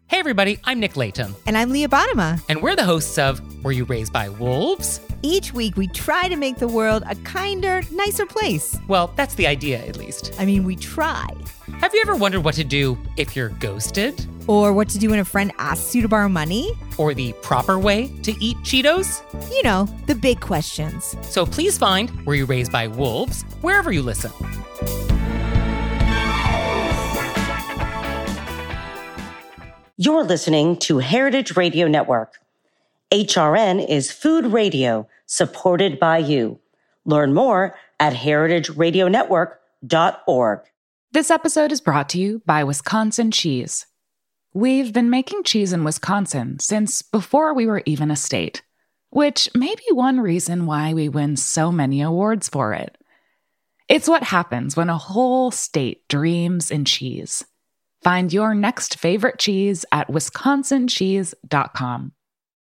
Hey everybody, I'm Nick Layton. And I'm Leah Bottima. And we're the hosts of Were You Raised by Wolves? Each week we try to make the world a kinder, nicer place. Well, that's the idea, at least. I mean, we try. Have you ever wondered what to do if you're ghosted? Or what to do when a friend asks you to borrow money? Or the proper way to eat Cheetos? You know, the big questions. So please find Were You Raised by Wolves wherever you listen. You're listening to Heritage Radio Network. HRN is food radio supported by you. Learn more at heritageradionetwork.org. This episode is brought to you by Wisconsin Cheese. We've been making cheese in Wisconsin since before we were even a state, which may be one reason why we win so many awards for it. It's what happens when a whole state dreams in cheese. Find your next favorite cheese at wisconsincheese.com.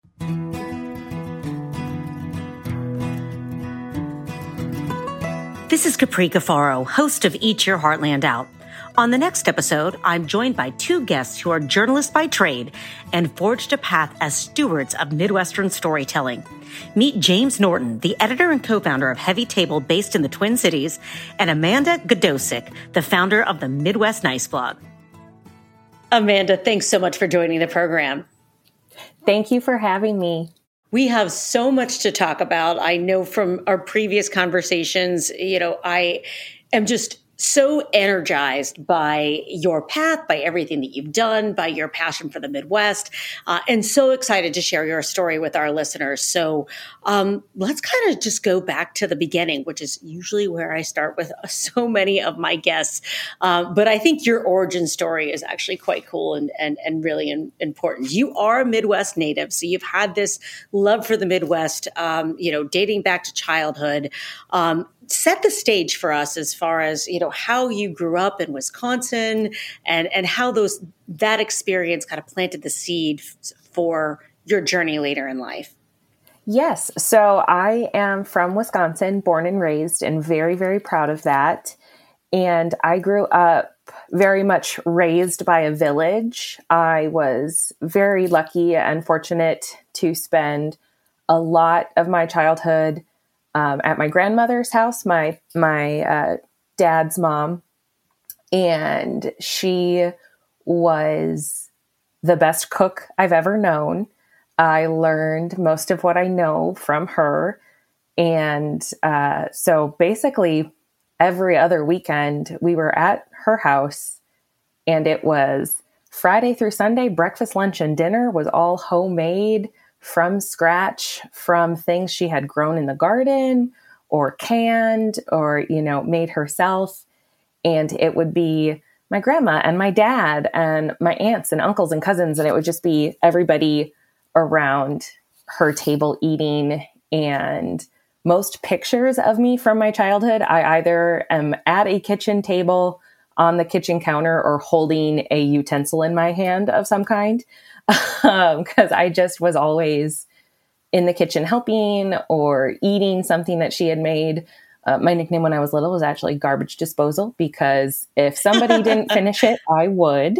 This is Capri Cafaro, host of Eat Your Heartland Out. On the next episode, I'm joined by two guests who are journalists by trade and forged a path as stewards of Midwestern storytelling. Meet James Norton, the editor and co-founder of Heavy Table based in the Twin Cities, and Amanda Godosic, the founder of the Midwest Nice blog. Amanda, thanks so much for joining the program. Thank you for having me. We have so much to talk about. I know from our previous conversations, I am just so energized by your path, by everything that you've done, by your passion for the Midwest, and so excited to share your story with our listeners. So let's kind of just go back to the beginning, which is usually where I start with so many of my guests. But I think your origin story is actually quite cool and really important. You are a Midwest native, so you've had this love for the Midwest, dating back to childhood. Set the stage for us as far as, how you grew up in Wisconsin and how that experience kind of planted the seed for your journey later in life. Yes. So I am from Wisconsin, born and raised, and very, very proud of that. And I grew up very much raised by a village. I was very lucky and fortunate to spend a lot of my childhood at my grandmother's house, my dad's mom, and she was the best cook I've ever known. I learned most of what I know from her. And so basically every other weekend we were at her house, and it was Friday through Sunday, breakfast, lunch, and dinner was all homemade from scratch, from things she had grown in the garden or canned or, made herself. And it would be my grandma and my dad and my aunts and uncles and cousins. And it would just be everybody around her table eating. And most pictures of me from my childhood, I either am at a kitchen table on the kitchen counter or holding a utensil in my hand of some kind. Because I just was always in the kitchen helping or eating something that she had made. My nickname when I was little was actually garbage disposal, because if somebody didn't finish it, I would.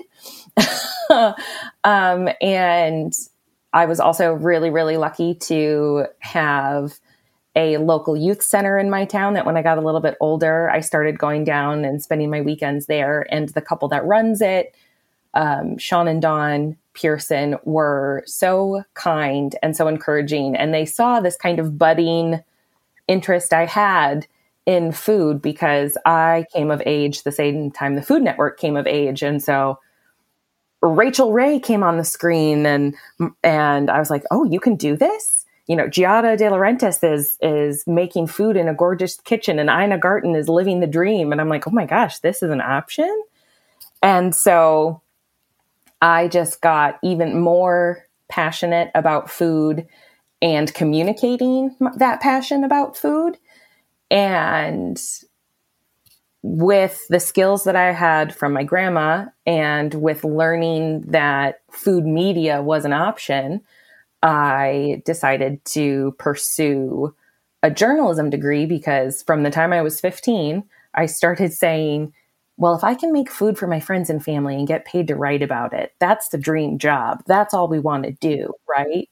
And I was also really, really lucky to have a local youth center in my town that when I got a little bit older, I started going down and spending my weekends there. And the couple that runs it, Sean and Dawn Pearson, were so kind and so encouraging. And they saw this kind of budding interest I had in food, because I came of age the same time the Food Network came of age. And so Rachel Ray came on the screen and I was like, oh, you can do this? Giada De Laurentiis is making food in a gorgeous kitchen, and Ina Garten is living the dream. And I'm like, oh my gosh, this is an option. And so I just got even more passionate about food and communicating that passion about food. And with the skills that I had from my grandma and with learning that food media was an option, I decided to pursue a journalism degree, because from the time I was 15, I started saying, well, if I can make food for my friends and family and get paid to write about it, that's the dream job. That's all we want to do, right?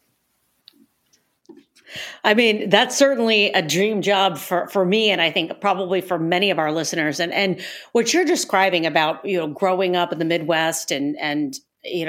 I mean, that's certainly a dream job for me, and I think probably for many of our listeners. And what you're describing about, growing up in the Midwest and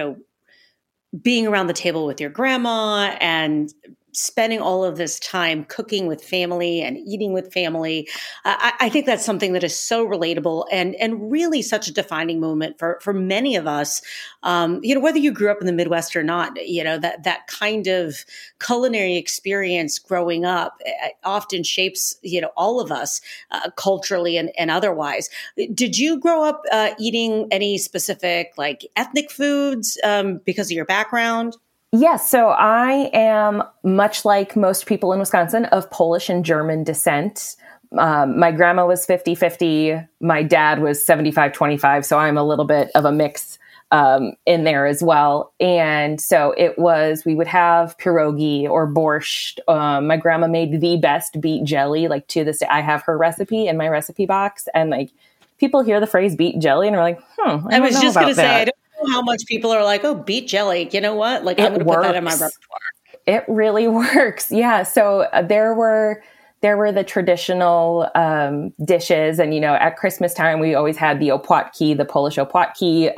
being around the table with your grandma and spending all of this time cooking with family and eating with family. I think that's something that is so relatable and really such a defining moment for many of us. Whether you grew up in the Midwest or not, that kind of culinary experience growing up often shapes, all of us culturally and otherwise. Did you grow up eating any specific like ethnic foods because of your background? Yes. So I am, much like most people in Wisconsin, of Polish and German descent. My grandma was 50-50. My dad was 75-25. So I'm a little bit of a mix in there as well. And so we would have pierogi or borscht. My grandma made the best beet jelly. Like to this day, I have her recipe in my recipe box. And like people hear the phrase beet jelly and are like, I was just going to say, I don't know how much people are like, oh, beet jelly. You know what? Like, I'm going to put that in my repertoire. It really works. Yeah. So there were the traditional dishes. And, at Christmas time, we always had the opłatki, the Polish opłatki,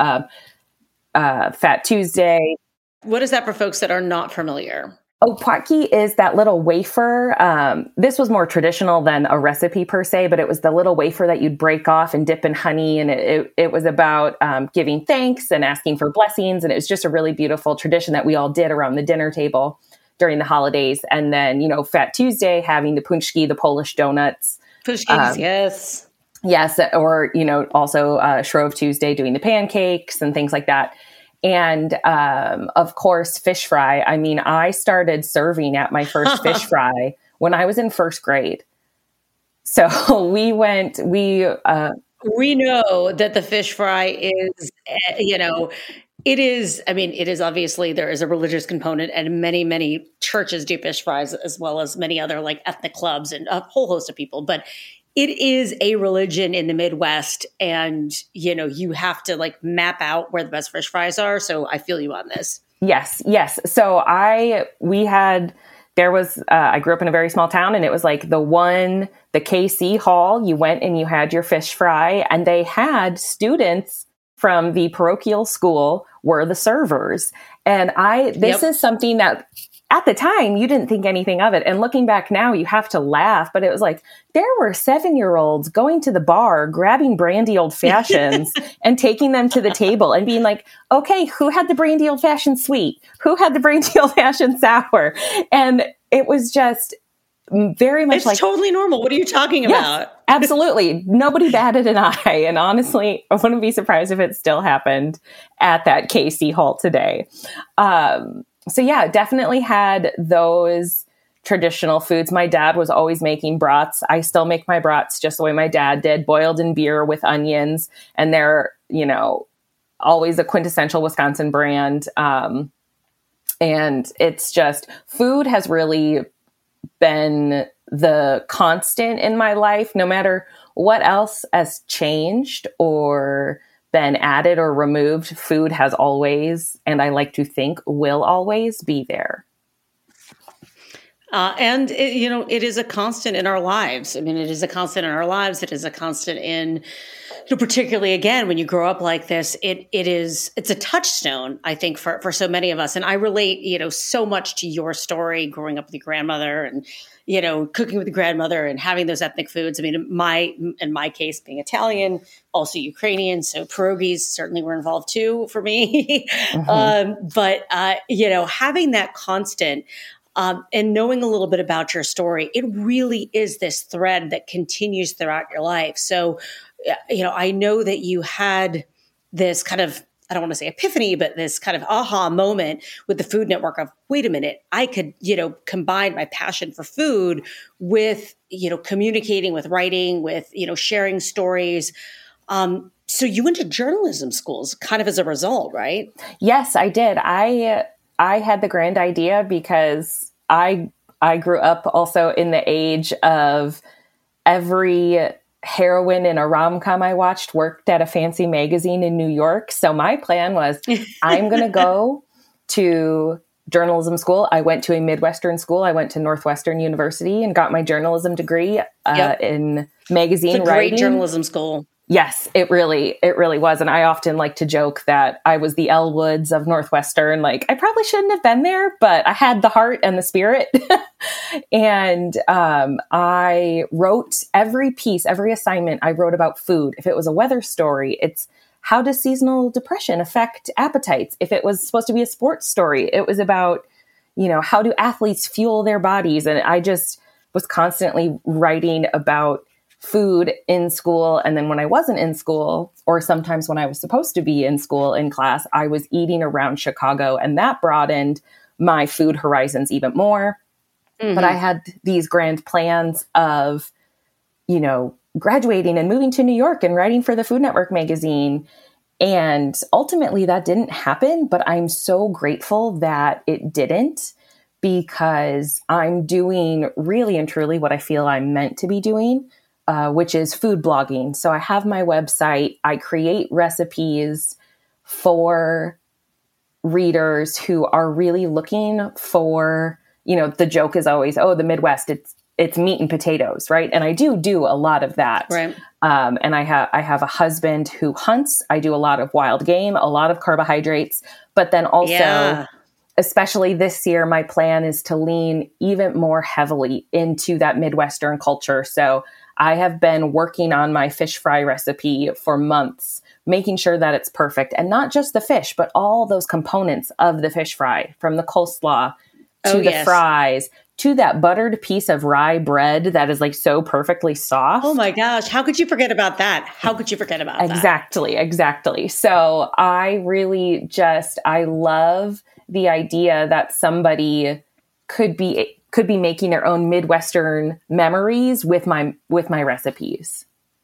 Fat Tuesday. What is that for folks that are not familiar? Opłatki is that little wafer. This was more traditional than a recipe per se, but it was the little wafer that you'd break off and dip in honey. And it was about giving thanks and asking for blessings. And it was just a really beautiful tradition that we all did around the dinner table during the holidays. And then, Fat Tuesday, having the pączki, the Polish donuts. Pączki, yes. Yes. Or, also Shrove Tuesday, doing the pancakes and things like that. And, of course, fish fry. I mean, I started serving at my first fish fry when I was in first grade. So we know that the fish fry is, it is obviously there is a religious component and many, many churches do fish fries as well as many other like ethnic clubs and a whole host of people. But it is a religion in the Midwest and, you have to like map out where the best fish fries are. So I feel you on this. Yes. So I grew up in a very small town and it was like the KC Hall, you went and you had your fish fry and they had students from the parochial school were the servers. And this is something that at the time you didn't think anything of it. And looking back now, you have to laugh, but it was like, there were 7-year-olds going to the bar, grabbing brandy old fashions and taking them to the table and being like, okay, who had the brandy old fashioned sweet? Who had the brandy old fashioned sour? And it was just very much it's totally normal. What are you talking about? Absolutely. Nobody batted an eye. And honestly, I wouldn't be surprised if it still happened at that KC Hall today. So yeah, definitely had those traditional foods. My dad was always making brats. I still make my brats just the way my dad did, boiled in beer with onions. And they're, always a quintessential Wisconsin brand. And it's just, food has really been the constant in my life, no matter what else has changed or been added or removed. Food has always, and I like to think will always be there. And it is a constant in our lives. I mean, it is a constant in our lives. It is a constant in, particularly again, when you grow up like this, it's a touchstone, I think, for so many of us. And I relate, so much to your story growing up with your grandmother and, cooking with your grandmother and having those ethnic foods. I mean, in my case, being Italian, also Ukrainian. So pierogies certainly were involved too for me. Mm-hmm. But having that constant, and knowing a little bit about your story, it really is this thread that continues throughout your life. So, I know that you had this kind of, I don't want to say epiphany, but this kind of aha moment with the Food Network of, wait a minute, I could, combine my passion for food with, communicating, with writing, with, sharing stories. So you went to journalism schools kind of as a result, right? Yes, I did. I had the grand idea because I grew up also in the age of every heroine in a rom-com I watched worked at a fancy magazine in New York. So my plan was, I'm going to go to journalism school. I went to a Midwestern school. I went to Northwestern University and got my journalism degree in magazine it's a writing. Great journalism school. Yes, it really was. And I often like to joke that I was the Elle Woods of Northwestern. Like, I probably shouldn't have been there, but I had the heart and the spirit. And I wrote every piece, every assignment I wrote about food. If it was a weather story, it's how does seasonal depression affect appetites? If it was supposed to be a sports story, it was about, how do athletes fuel their bodies? And I just was constantly writing about food in school. And then when I wasn't in school, or sometimes when I was supposed to be in school in class, I was eating around Chicago, and that broadened my food horizons even more. Mm-hmm. But I had these grand plans of, graduating and moving to New York and writing for the Food Network magazine. And ultimately that didn't happen, but I'm so grateful that it didn't, because I'm doing really and truly what I feel I'm meant to be doing, which is food blogging. So I have my website. I create recipes for readers who are really looking for, the joke is always, oh, the Midwest, it's meat and potatoes, right? And I do a lot of that. Right. And I have a husband who hunts. I do a lot of wild game, a lot of carbohydrates, but then also, especially this year, my plan is to lean even more heavily into that Midwestern culture. So I have been working on my fish fry recipe for months, making sure that it's perfect. And not just the fish, but all those components of the fish fry, from the coleslaw to the fries, to that buttered piece of rye bread that is like so perfectly soft. Oh my gosh. How could you forget about that? Exactly. So I really I love the idea that somebody could be making their own Midwestern memories with my recipes.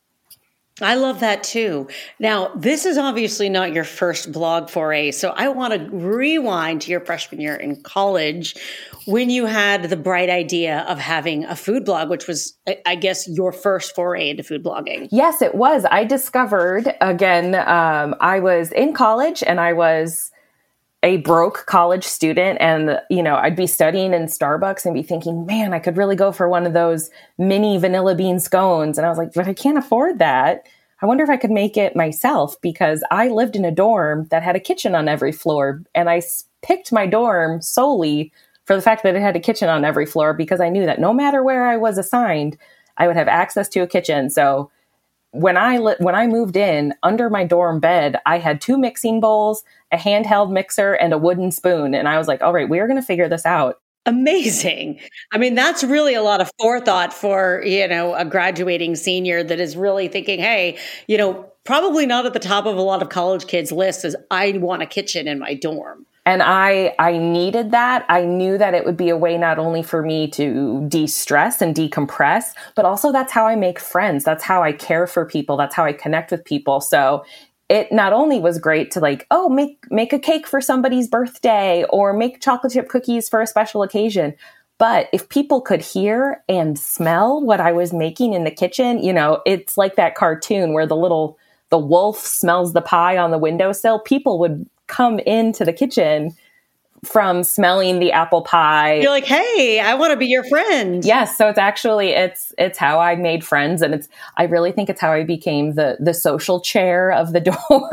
I love that too. Now, this is obviously not your first blog foray, so I want to rewind to your freshman year in college when you had the bright idea of having a food blog, which was, I guess, your first foray into food blogging. Yes, it was. I discovered, again, I was in college and I was a broke college student, and, I'd be studying in Starbucks and be thinking, man, I could really go for one of those mini vanilla bean scones. And I was like, but I can't afford that. I wonder if I could make it myself, because I lived in a dorm that had a kitchen on every floor. And I picked my dorm solely for the fact that it had a kitchen on every floor, because I knew that no matter where I was assigned, I would have access to a kitchen. So when I moved in, under my dorm bed, I had 2 mixing bowls, a handheld mixer, and a wooden spoon. And I was like, all right, we're going to figure this out. Amazing. I mean, that's really a lot of forethought for, a graduating senior that is really thinking, hey, probably not at the top of a lot of college kids' lists is I want a kitchen in my dorm. And I needed that. I knew that it would be a way not only for me to de-stress and decompress, but also that's how I make friends. That's how I care for people. That's how I connect with people. So it not only was great to make a cake for somebody's birthday or make chocolate chip cookies for a special occasion, but if people could hear and smell what I was making in the kitchen, it's like that cartoon where the wolf smells the pie on the windowsill. People would come into the kitchen from smelling the apple pie. You're like, hey, I want to be your friend. Yes. So it's how I made friends. And I really think it's how I became the social chair of the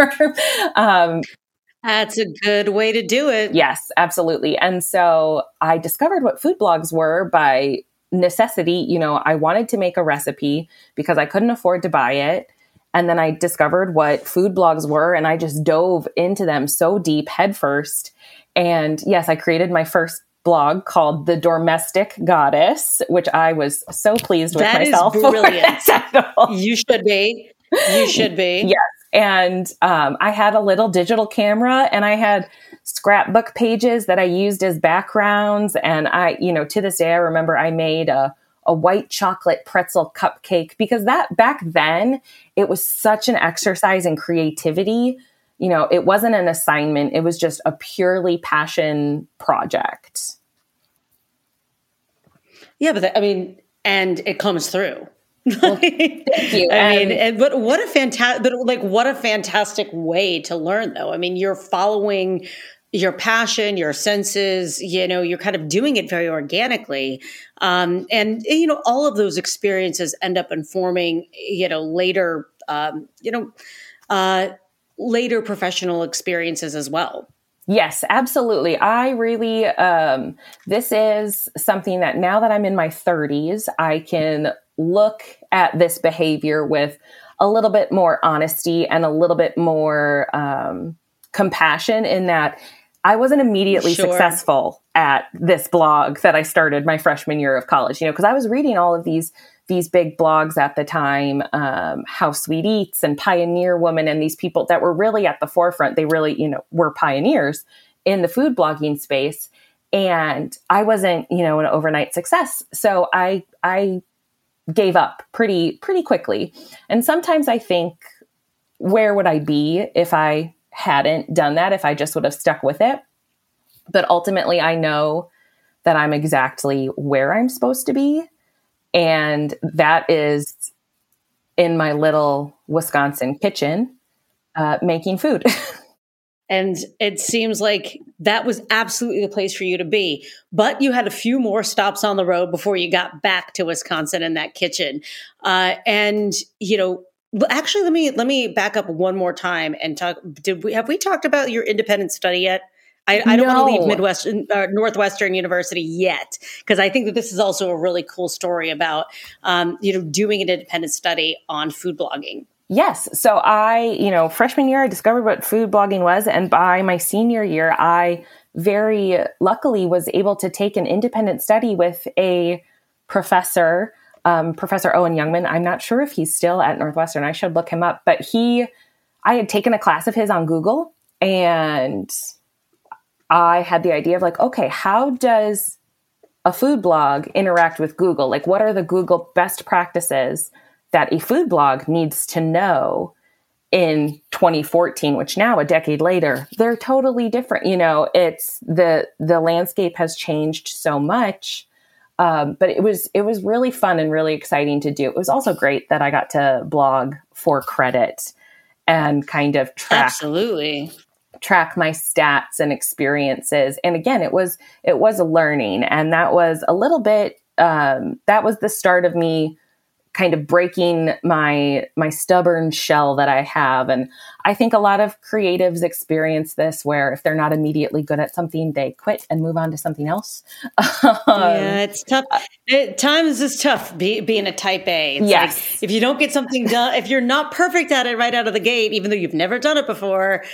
dorm. That's a good way to do it. Yes, absolutely. And so I discovered what food blogs were by necessity. I wanted to make a recipe because I couldn't afford to buy it. And then I discovered what food blogs were, and I just dove into them so deep headfirst. And yes, I created my first blog called The Domestic Goddess, which I was so pleased with myself. That is brilliant. You should be. Yes. And I had a little digital camera, and I had scrapbook pages that I used as backgrounds. And to this day, I remember I made a white chocolate pretzel cupcake, because that back then it was such an exercise in creativity. It wasn't an assignment. It was just a purely passion project. Yeah, but and it comes through. Thank you. But what a fantastic way to learn, though. I mean, you're following your passion, your senses, you're kind of doing it very organically. And all of those experiences end up informing, later, later professional experiences as well. Yes, absolutely. I really, this is something that now that I'm in my 30s, I can look at this behavior with a little bit more honesty and a little bit more compassion, in that I wasn't immediately successful at this blog that I started my freshman year of college, because I was reading all of these big blogs at the time, How Sweet Eats and Pioneer Woman, and these people that were really at the forefront. They really, were pioneers in the food blogging space. And I wasn't, an overnight success. So I gave up pretty quickly. And sometimes I think, where would I be if I hadn't done that, if I just would have stuck with it? But ultimately, I know that I'm exactly where I'm supposed to be. And that is in my little Wisconsin kitchen, making food. And it seems like that was absolutely the place for you to be. But you had a few more stops on the road before you got back to Wisconsin in that kitchen. Actually, let me back up one more time and talk. Have we talked about your independent study yet? I don't want to leave Northwestern University yet, because I think that this is also a really cool story about, doing an independent study on food blogging. Yes. So freshman year, I discovered what food blogging was. And by my senior year, I very luckily was able to take an independent study with a professor, Professor Owen Youngman. I'm not sure if he's still at Northwestern. I should look him up. But I had taken a class of his on Google, and I had the idea of okay, how does a food blog interact with Google? What are the Google best practices that a food blog needs to know in 2014, which now, a decade later, they're totally different. It's the landscape has changed so much. But it was really fun and really exciting to do. It was also great that I got to blog for credit and kind of track my stats and experiences. And again, it was a learning, and that was a little bit, that was the start of me kind of breaking my stubborn shell that I have. And I think a lot of creatives experience this, where if they're not immediately good at something, they quit and move on to something else. Yeah, it's tough. Times is tough being a type A. It's yes. If you don't get something done, if you're not perfect at it right out of the gate, even though you've never done it before,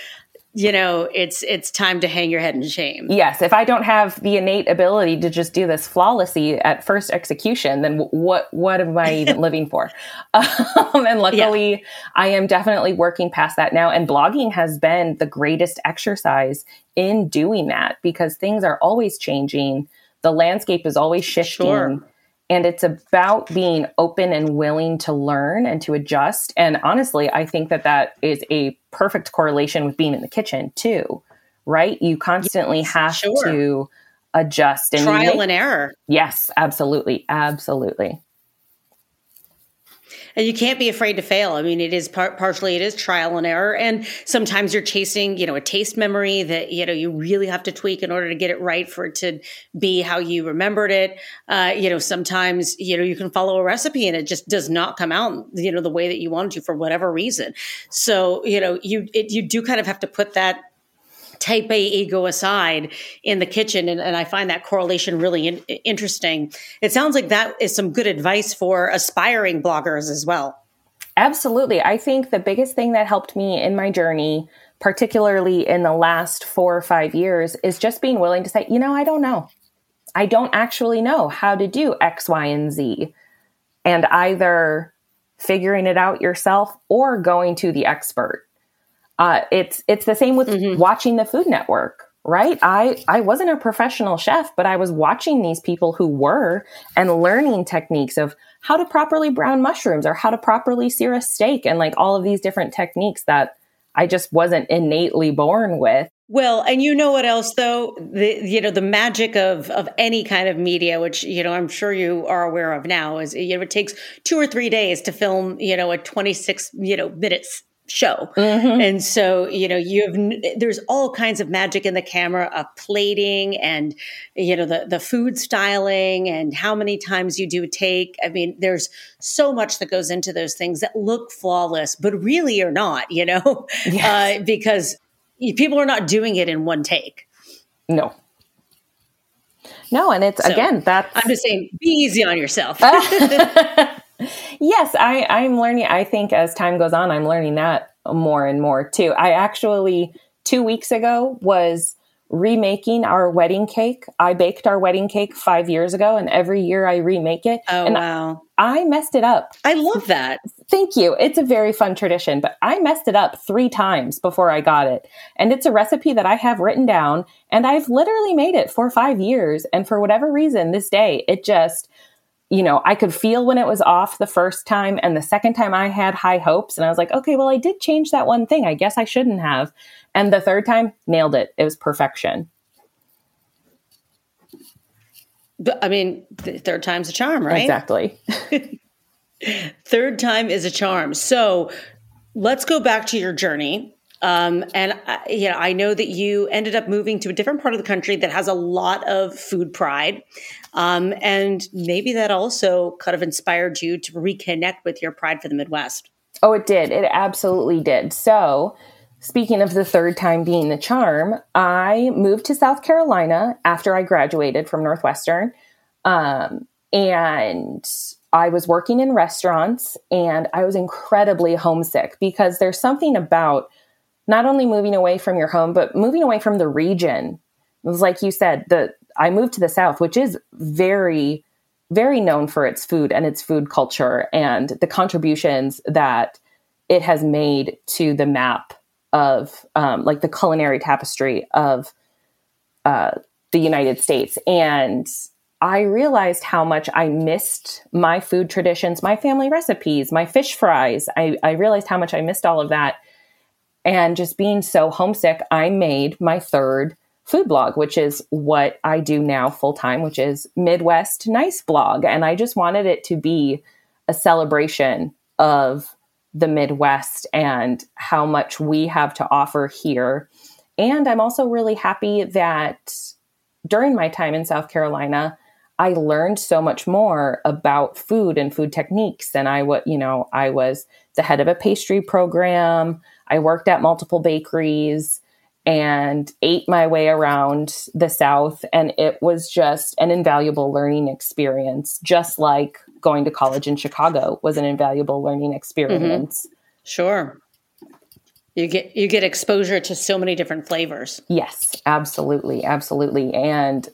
it's time to hang your head in shame. Yes. If I don't have the innate ability to just do this flawlessly at first execution, then what am I even living for? And luckily, I am definitely working past that now. And blogging has been the greatest exercise in doing that, because things are always changing. The landscape is always shifting. Sure. And it's about being open and willing to learn and to adjust. And honestly, I think that is a perfect correlation with being in the kitchen too, right? You constantly have to adjust. And trial and error. Yes, absolutely. Absolutely. And you can't be afraid to fail. I mean, it is partially it is trial and error. And sometimes you're chasing, a taste memory that, you really have to tweak in order to get it right for it to be how you remembered it. Sometimes, you can follow a recipe and it just does not come out, the way that you wanted to for whatever reason. So, you do kind of have to put that type A ego aside in the kitchen. And I find that correlation really interesting. It sounds like that is some good advice for aspiring bloggers as well. Absolutely. I think the biggest thing that helped me in my journey, particularly in the last 4 or 5 years, is just being willing to say, I don't know. I don't actually know how to do X, Y, and Z. And either figuring it out yourself or going to the expert. It's the same with watching the Food Network, right? I wasn't a professional chef, but I was watching these people who were and learning techniques of how to properly brown mushrooms or how to properly sear a steak, and all of these different techniques that I just wasn't innately born with. Well, and you know what else though? The magic of any kind of media, which, I'm sure you are aware of now, is, it takes 2 or 3 days to film, a 26, minutes show. Mm-hmm. And so, there's all kinds of magic in the camera of plating and, the food styling and how many times you do take. I mean, there's so much that goes into those things that look flawless, but really are not, Yes. because people are not doing it in one take. No. And it's, So, again, that's... I'm just saying, be easy on yourself. Yes, I'm learning. I think as time goes on, I'm learning that more and more too. I actually, 2 weeks ago, was remaking our wedding cake. I baked our wedding cake 5 years ago, and every year I remake it. Oh, and wow. I messed it up. I love that. Thank you. It's a very fun tradition, but I messed it up 3 times before I got it. And it's a recipe that I have written down, and I've literally made it for 5 years. And for whatever reason, this day, it just, I could feel when it was off the first time, and the second time I had high hopes, and I was like, okay, well, I did change that one thing. I guess I shouldn't have. And the third time, nailed it. It was perfection. But, I mean, the third time's a charm, right? Exactly. Third time is a charm. So let's go back to your journey. I know that you ended up moving to a different part of the country that has a lot of food pride. And maybe that also kind of inspired you to reconnect with your pride for the Midwest. Oh, it did. It absolutely did. So speaking of the third time being the charm, I moved to South Carolina after I graduated from Northwestern. And I was working in restaurants, and I was incredibly homesick because there's something about not only moving away from your home, but moving away from the region. It was like you said, I moved to the South, which is very, very known for its food and its food culture and the contributions that it has made to the map of like the culinary tapestry of the United States. And I realized how much I missed my food traditions, my family recipes, my fish fries. I realized how much I missed all of that. And just being so homesick, I made my third food blog, which is what I do now full time, which is Midwest Nice Blog. And I just wanted it to be a celebration of the Midwest and how much we have to offer here. And I'm also really happy that during my time in South Carolina, I learned so much more about food and food techniques. And I was the head of a pastry program. I worked at multiple bakeries and ate my way around the South. And it was just an invaluable learning experience, just like going to college in Chicago was an invaluable learning experience. Mm-hmm. Sure. You get exposure to so many different flavors. Yes, absolutely. Absolutely. And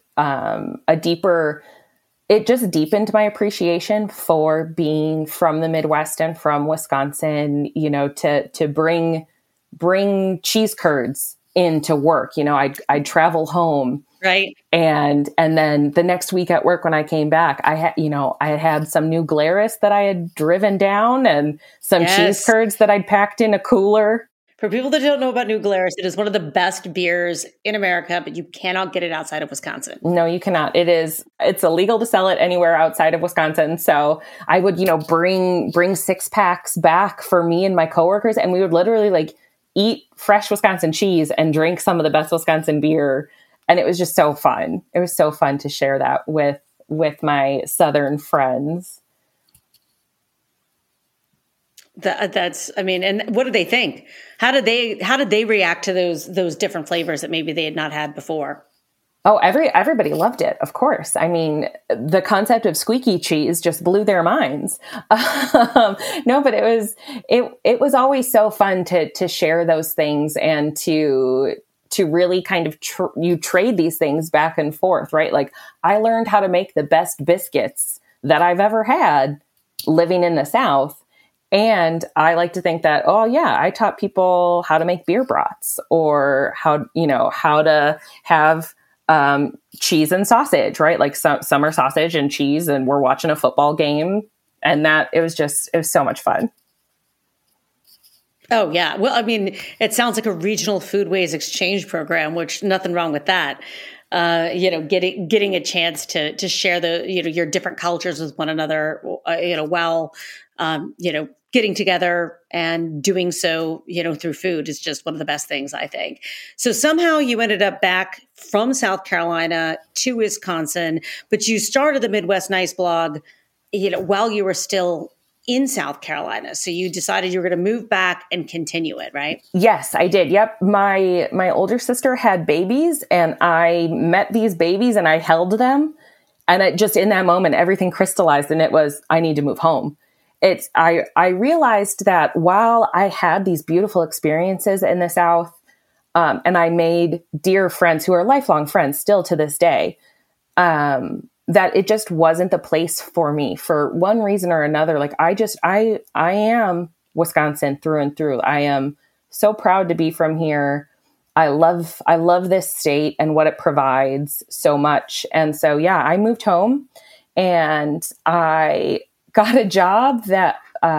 it just deepened my appreciation for being from the Midwest and from Wisconsin, to bring cheese curds into work. I'd travel home. Right. And then the next week at work, when I came back, I had some New Glarus that I had driven down and some cheese curds that I'd packed in a cooler. For people that don't know about New Glarus, it is one of the best beers in America, but you cannot get it outside of Wisconsin. No, you cannot. It's illegal to sell it anywhere outside of Wisconsin. So I would, bring 6-packs back for me and my coworkers, and we would literally eat fresh Wisconsin cheese and drink some of the best Wisconsin beer. And it was just so fun. It was so fun to share that with my Southern friends. And what did they think? How did they react to those different flavors that maybe they had not had before? Oh, everybody loved it, of course. I mean, the concept of squeaky cheese just blew their minds. No, but it was always so fun to share those things and to really kind of you trade these things back and forth, right? Like, I learned how to make the best biscuits that I've ever had living in the South. And I like to think that, oh yeah, I taught people how to make beer brats or how to have cheese and sausage, right? Like summer sausage and cheese, and we're watching a football game, and it was so much fun. Oh, yeah. Well, I mean, it sounds like a regional foodways exchange program, which nothing wrong with that. Getting a chance to share your different cultures with one another, while, getting together and doing so, through food is just one of the best things, I think. So somehow you ended up back from South Carolina to Wisconsin, but you started the Midwest Nice blog, while you were still in South Carolina. So you decided you were going to move back and continue it, right? Yes, I did. Yep. My older sister had babies and I met these babies and I held them. And it just, in that moment, everything crystallized and it was, I need to move home. I realized that while I had these beautiful experiences in the South, and I made dear friends who are lifelong friends still to this day, that it just wasn't the place for me for one reason or another. Like I am Wisconsin through and through. I am so proud to be from here. I love this state and what it provides so much. And so, yeah, I moved home and I got a job that,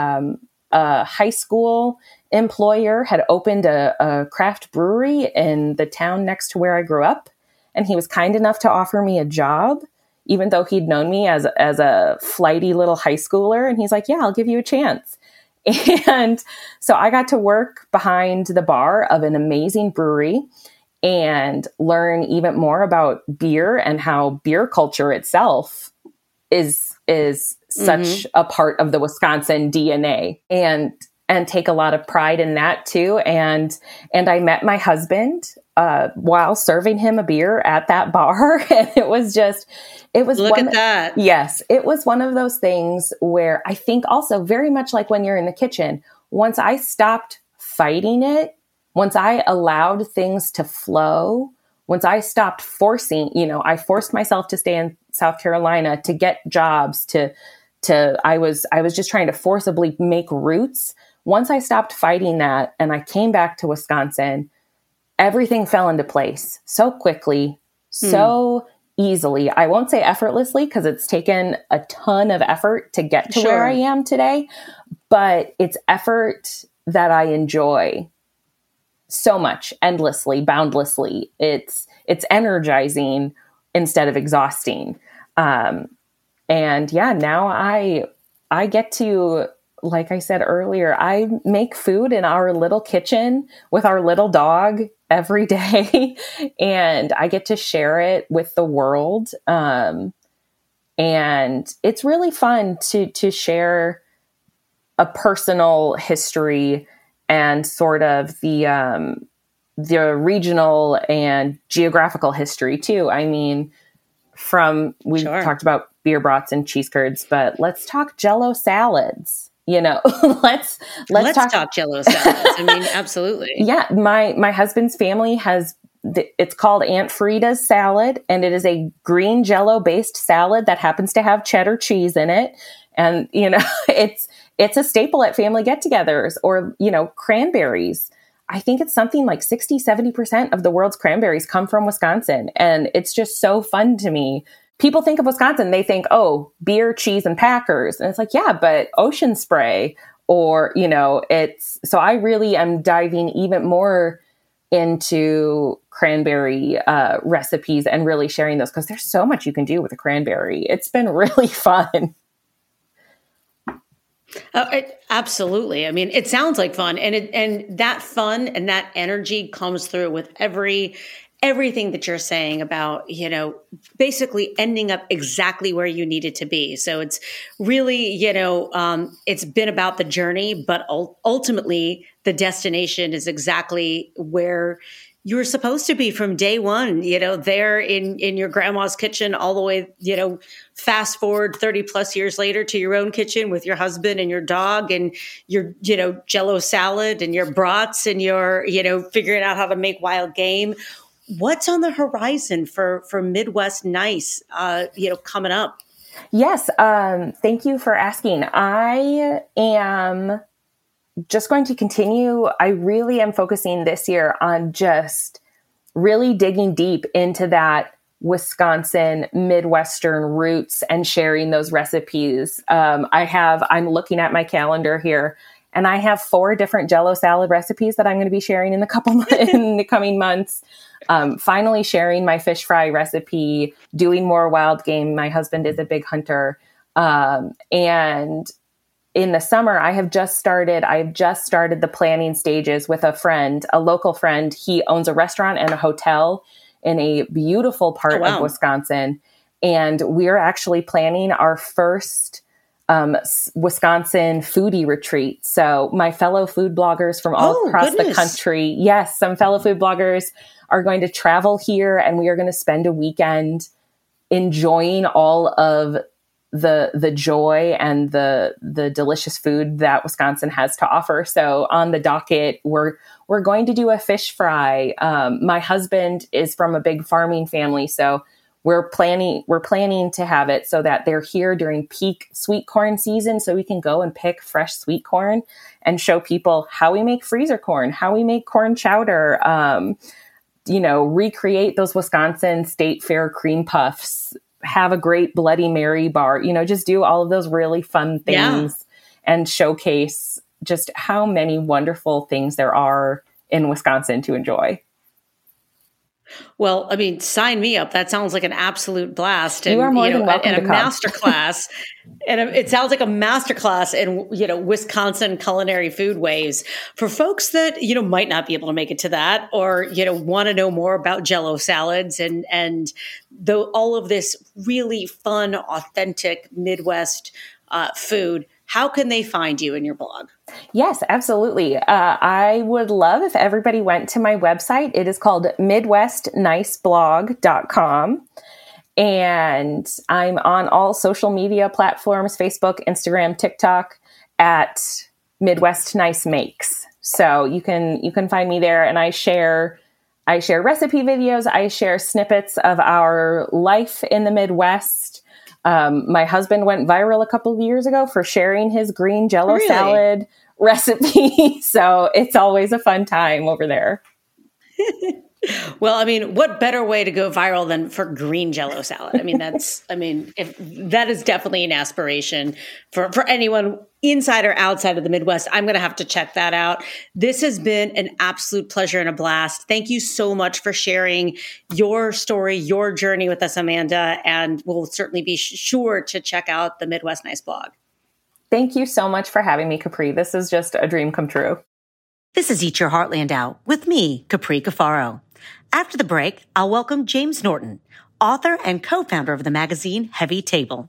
a high school employer had opened a craft brewery in the town next to where I grew up. And he was kind enough to offer me a job, even though he'd known me as a flighty little high schooler. And he's like, yeah, I'll give you a chance. And so I got to work behind the bar of an amazing brewery and learn even more about beer and how beer culture itself is such a part of the Wisconsin DNA, and take a lot of pride in that too. And I met my husband while serving him a beer at that bar. And it was Look at that. Yes. It was one of those things where I think also very much like when you're in the kitchen, once I stopped fighting it, once I allowed things to flow, once I stopped forcing, I forced myself to stay in South Carolina to get jobs, I was just trying to forcibly make roots. Once I stopped fighting that and I came back to Wisconsin, everything fell into place so quickly, so easily. I won't say effortlessly because it's taken a ton of effort to get to where I am today, but it's effort that I enjoy so much, endlessly, boundlessly. It's energizing instead of exhausting. And yeah, now I get to, like I said earlier, I make food in our little kitchen with our little dog every day, and I get to share it with the world. And it's really fun to share a personal history and sort of the regional and geographical history too. I mean, we talked about beer brats and cheese curds, but let's talk Jell-O salads. Let's talk Jell-O salads. I mean, absolutely. Yeah. My husband's family it's called Aunt Frida's salad, and it is a green Jell-O based salad that happens to have cheddar cheese in it. And, it's a staple at family get-togethers. Or, cranberries. I think it's something like 60-70% of the world's cranberries come from Wisconsin. And it's just so fun to me. People think of Wisconsin, they think, oh, beer, cheese, and Packers. And it's like, yeah, but ocean spray, or, so I really am diving even more into cranberry recipes and really sharing those, because there's so much you can do with a cranberry. It's been really fun. Absolutely. I mean, it sounds like fun, and that fun and that energy comes through with everything that you're saying about, basically ending up exactly where you need it to be. So it's really, it's been about the journey, but ultimately the destination is exactly where you were supposed to be from day one, there in your grandma's kitchen, all the way, fast forward 30 plus years later to your own kitchen with your husband and your dog and your, Jell-O salad and your brats and your, figuring out how to make wild game. What's on the horizon for Midwest Nice, coming up? Yes. Thank you for asking. I am just going to continue. I really am focusing this year on just really digging deep into that Wisconsin Midwestern roots and sharing those recipes. I'm looking at my calendar here, And I have 4 different Jell-O salad recipes that I'm going to be sharing in in the coming months. Finally sharing my fish fry recipe, doing more wild game. My husband is a big hunter. And in the summer, I've just started the planning stages with a local friend. He owns a restaurant and a hotel in a beautiful part of Wisconsin. And we're actually planning our first Wisconsin foodie retreat. So my fellow food bloggers from all across the country, yes, some fellow food bloggers are going to travel here, and we are going to spend a weekend enjoying all of the joy and the delicious food that Wisconsin has to offer. So on the docket, we're going to do a fish fry. My husband is from a big farming family, so we're planning to have it so that they're here during peak sweet corn season, so we can go and pick fresh sweet corn and show people how we make freezer corn, how we make corn chowder, recreate those Wisconsin State Fair cream puffs, have a great Bloody Mary bar, just do all of those really fun things and showcase just how many wonderful things there are in Wisconsin to enjoy. Well, I mean, sign me up. That sounds like an absolute blast. And, you are more than welcome to come. Masterclass. It sounds like a masterclass in, Wisconsin culinary food ways for folks that, might not be able to make it to that, or, want to know more about Jell-O salads and all of this really fun, authentic Midwest food. How can they find you in your blog? Yes, absolutely. I would love if everybody went to my website. It is called MidwestNiceBlog.com. And I'm on all social media platforms, Facebook, Instagram, TikTok, at Midwest Nice Makes. So you can find me there, and I share recipe videos. I share snippets of our life in the Midwest. My husband went viral a couple of years ago for sharing his green Jell-O salad recipe. So it's always a fun time over there. Well, I mean, what better way to go viral than for green Jell-O salad? I mean, if that is definitely an aspiration for anyone inside or outside of the Midwest. I'm going to have to check that out. This has been an absolute pleasure and a blast. Thank you so much for sharing your story, your journey with us, Amanda. And we'll certainly be sure to check out the Midwest Nice blog. Thank you so much for having me, Capri. This is just a dream come true. This is Eat Your Heartland Out with me, Capri Cafaro. After the break, I'll welcome James Norton, author and co-founder of the magazine Heavy Table.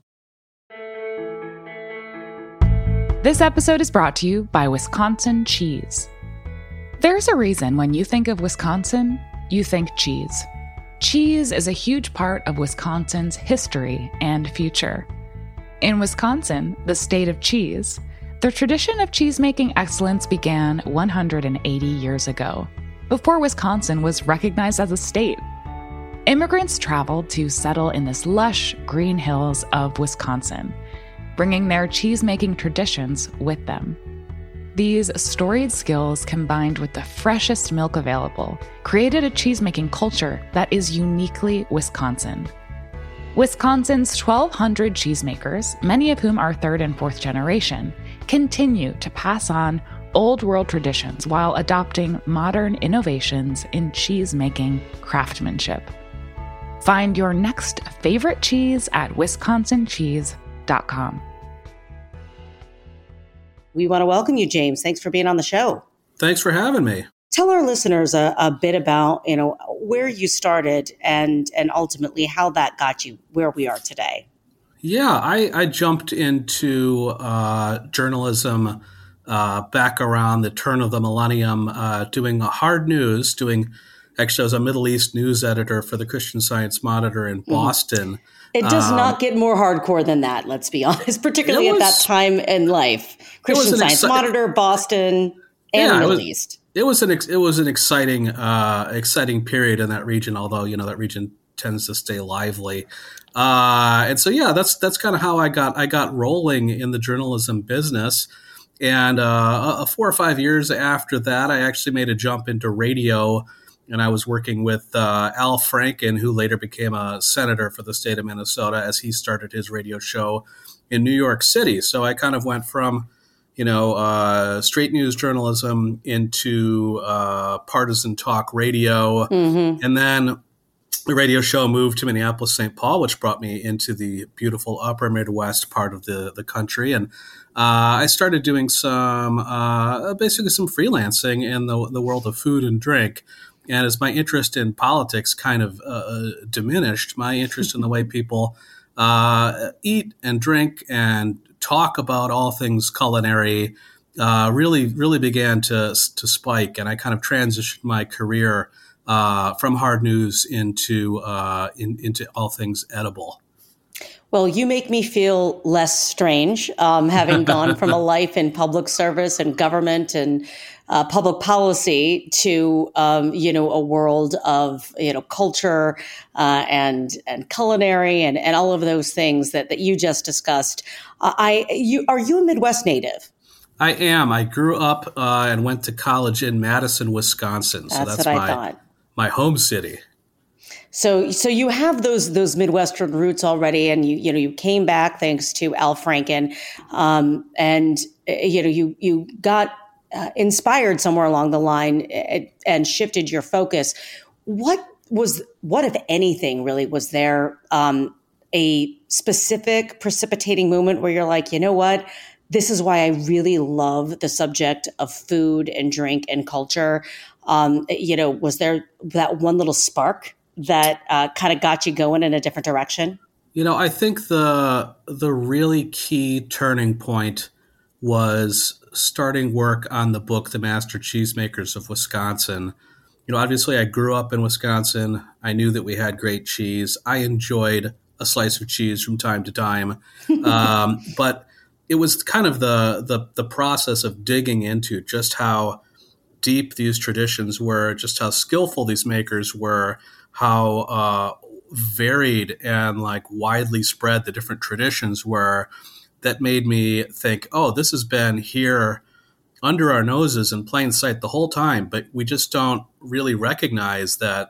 This episode is brought to you by Wisconsin Cheese. There's a reason when you think of Wisconsin, you think cheese. Cheese is a huge part of Wisconsin's history and future. In Wisconsin, the state of cheese, the tradition of cheese-making excellence began 180 years ago, before Wisconsin was recognized as a state. Immigrants traveled to settle in this lush green hills of Wisconsin, bringing their cheese-making traditions with them. These storied skills, combined with the freshest milk available, created a cheese-making culture that is uniquely Wisconsin. Wisconsin's 1,200 cheesemakers, many of whom are third and fourth generation, continue to pass on old world traditions while adopting modern innovations in cheese-making craftsmanship. Find your next favorite cheese at wisconsincheese.com. We want to welcome you, James. Thanks for being on the show. Thanks for having me. Tell our listeners a bit about, where you started and ultimately how that got you where we are today. Yeah, I jumped into journalism back around the turn of the millennium, doing hard news, actually I was a Middle East news editor for the Christian Science Monitor in Boston. It does not get more hardcore than that, let's be honest, particularly at that time in life. Christian Science Monitor, Boston, and Middle East. It was an exciting period in that region, although that region tends to stay lively. And so that's kind of how I got rolling in the journalism business. And 4 or 5 years after that, I actually made a jump into radio, and I was working with Al Franken, who later became a senator for the state of Minnesota as he started his radio show in New York City. So I kind of went from straight news journalism into partisan talk radio. And then the radio show moved to Minneapolis, St. Paul, which brought me into the beautiful upper Midwest part of the country. And I started doing basically some freelancing in the world of food and drink. And as my interest in politics kind of diminished, my interest in the way people eat and drink and talk about all things culinary really began to spike. And I kind of transitioned my career from hard news into all things edible. Well, you make me feel less strange, having gone from a life in public service and government and public policy to a world of culture and culinary and all of those things that you just discussed. Are you a Midwest native? I am. I grew up and went to college in Madison, Wisconsin. So that's what I thought. My home city. So you have those Midwestern roots already, and you came back thanks to Al Franken, and you got inspired somewhere along the line and shifted your focus. What if anything really was there a specific precipitating moment where you're like, you know what? This is why I really love the subject of food and drink and culture. Was there that one little spark that kind of got you going in a different direction? I think the really key turning point was starting work on the book, The Master Cheesemakers of Wisconsin. Obviously I grew up in Wisconsin. I knew that we had great cheese. I enjoyed a slice of cheese from time to time. But it was kind of the process of digging into just how deep these traditions were, just how skillful these makers were, how varied and widely spread the different traditions were, that made me think, oh, this has been here under our noses in plain sight the whole time, but we just don't really recognize that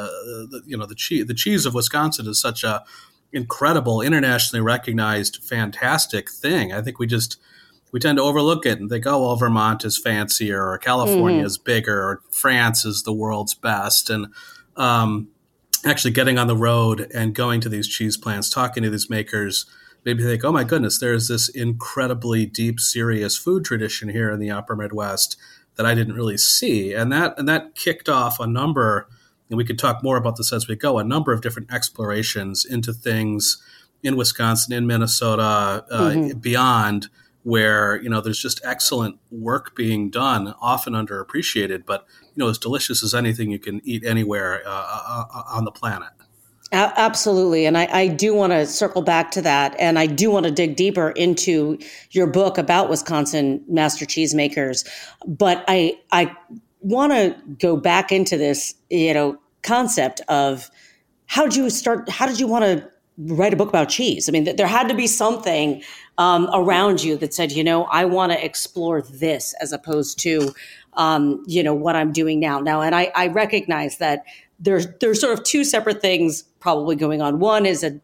the cheese of Wisconsin is such a incredible, internationally recognized, fantastic thing. I think we tend to overlook it and think, oh, well, Vermont is fancier, or California is bigger, or France is the world's best. And actually getting on the road and going to these cheese plants, talking to these makers, maybe think, oh my goodness, there's this incredibly deep, serious food tradition here in the upper Midwest that I didn't really see. And that kicked off a number, and we could talk more about this as we go, a number of different explorations into things in Wisconsin, in Minnesota, beyond, where there's just excellent work being done, often underappreciated, but as delicious as anything you can eat anywhere on the planet. Absolutely. And I do want to circle back to that. And I do want to dig deeper into your book about Wisconsin master cheesemakers. But I want to go back into this, concept of how did you want to write a book about cheese? I mean, there had to be something around you that said, I want to explore this as opposed to, what I'm doing now. And I recognize that there's sort of two separate things probably going on. One is a,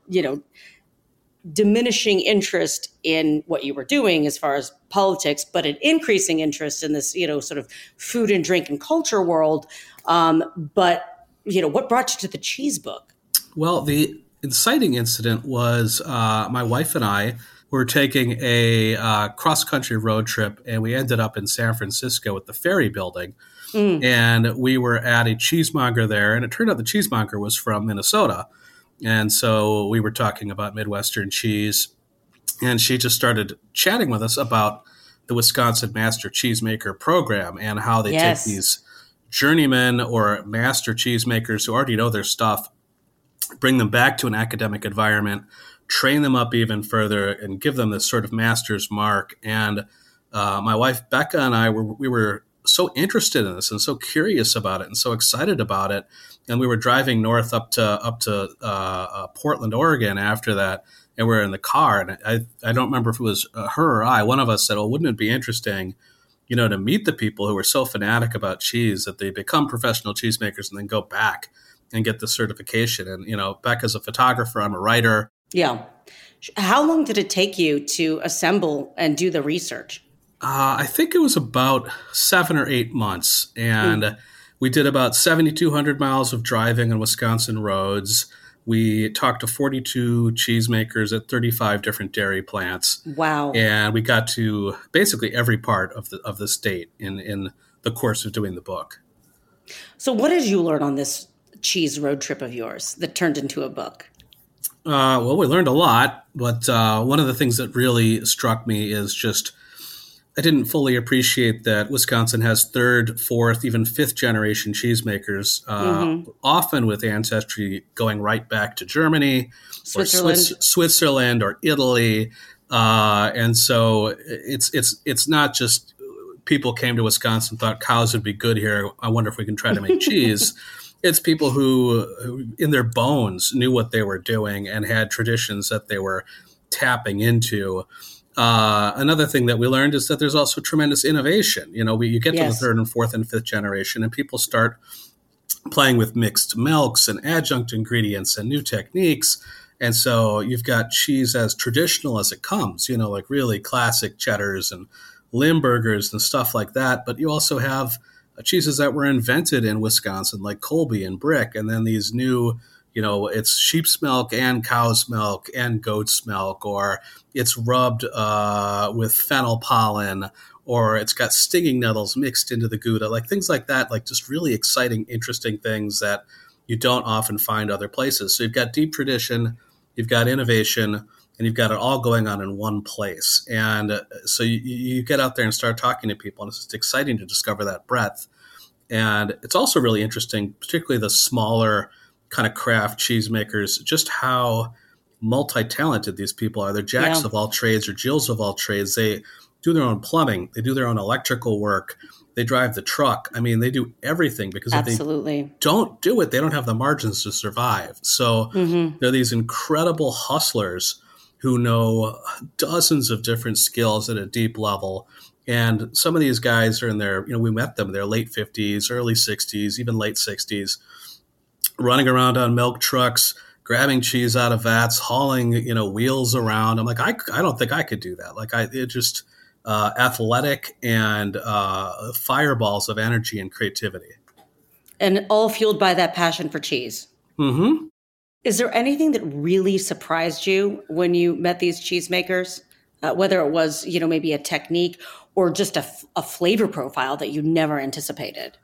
diminishing interest in what you were doing as far as politics, but an increasing interest in this, sort of food and drink and culture world. But, what brought you to the cheese book? Well, the inciting incident was my wife and I were taking a cross-country road trip, and we ended up in San Francisco at the Ferry Building. And we were at a cheesemonger there, and it turned out the cheesemonger was from Minnesota. And so we were talking about Midwestern cheese, and she just started chatting with us about the Wisconsin Master Cheesemaker program and how they take these journeymen or master cheesemakers who already know their stuff, bring them back to an academic environment, train them up even further, and give them this sort of master's mark. And my wife, Becca, and I, we were so interested in this and so curious about it and so excited about it. And we were driving north up to Portland, Oregon after that. And we were in the car. And I don't remember if it was her or I. One of us said, well, wouldn't it be interesting, to meet the people who are so fanatic about cheese that they become professional cheesemakers and then go back and get the certification. And, Becca's a photographer. I'm a writer. Yeah. How long did it take you to assemble and do the research? I think it was about 7 or 8 months, and we did about 7,200 miles of driving on Wisconsin roads. We talked to 42 cheesemakers at 35 different dairy plants. Wow. And we got to basically every part of the state in the course of doing the book. So what did you learn on this cheese road trip of yours that turned into a book? Well, we learned a lot, but one of the things that really struck me is just I didn't fully appreciate that Wisconsin has third, fourth, even fifth generation cheesemakers, often with ancestry going right back to Germany, Switzerland, or Italy, and so it's not just people came to Wisconsin, thought cows would be good here. I wonder if we can try to make cheese. It's people who in their bones knew what they were doing and had traditions that they were tapping into. Another thing that we learned is that there's also tremendous innovation. You get to the third and fourth and fifth generation, and people start playing with mixed milks and adjunct ingredients and new techniques. And so you've got cheese as traditional as it comes, like really classic cheddars and Limburgers and stuff like that. But you also have cheeses that were invented in Wisconsin, like Colby and Brick, and then these new it's sheep's milk and cow's milk and goat's milk, or it's rubbed with fennel pollen, or it's got stinging nettles mixed into the Gouda, like things like that, like just really exciting, interesting things that you don't often find other places. So you've got deep tradition, you've got innovation, and you've got it all going on in one place. And so you get out there and start talking to people, and it's just exciting to discover that breadth. And it's also really interesting, particularly the smaller kind of craft cheesemakers, just how multi-talented these people are. They're jacks of all trades or Jills of all trades. They do their own plumbing. They do their own electrical work. They drive the truck. I mean, they do everything because if they don't do it, they don't have the margins to survive. So they're these incredible hustlers who know dozens of different skills at a deep level. And some of these guys are in their, we met them in their late 50s, early 60s, even late 60s, running around on milk trucks, grabbing cheese out of vats, hauling, wheels around. I'm like, I don't think I could do that. Like it just athletic and fireballs of energy and creativity. And all fueled by that passion for cheese. Mm-hmm. Is there anything that really surprised you when you met these cheesemakers? Whether it was, maybe a technique or just a flavor profile that you never anticipated?